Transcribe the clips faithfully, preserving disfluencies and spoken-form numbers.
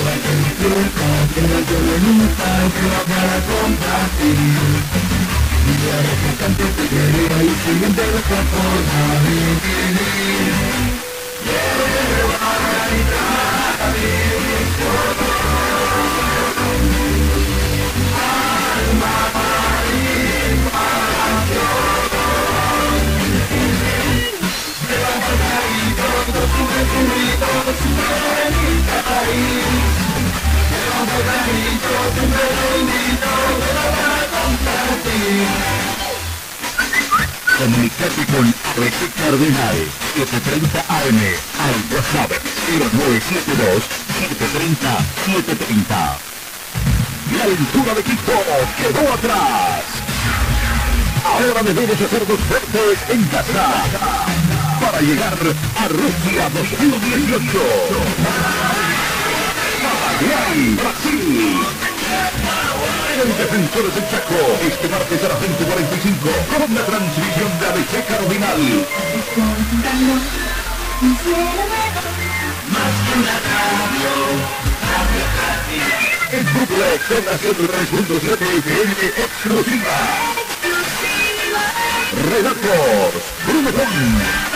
Comunicate con A B C Cardinal, siete treinta A M, al WhatsApp cero nueve siete dos, siete tres cero, siete tres cero. La aventura de Quito quedó atrás. Ahora debemos hacernos fuertes en casa para llegar a Rusia dos mil dieciocho. Paraguay, Brasil. En Defensores del Chaco, este martes a las veinte cuarenta y cinco, con la transmisión de A B C Cardinal. En Brooklyn, con la ciento tres punto siete F M exclusiva. Relatos, Bruno Con.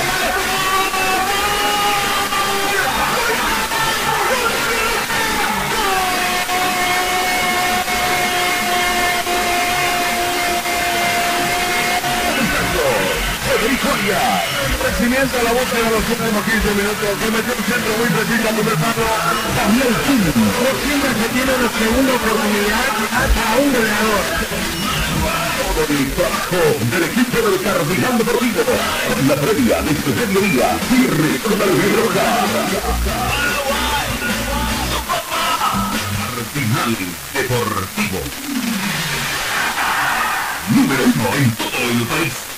Crecimiento a la boca de los últimos quince minutos, que metió un centro muy preciso a primer palo. Daniel Kim. No siempre se tiene una segunda oportunidad a un goleador. Todo el trabajo del equipo del Cardinal Deportivo. La previa de su mediodía, cierre con la roja. Cardinal Deportivo. Número uno en todo el país.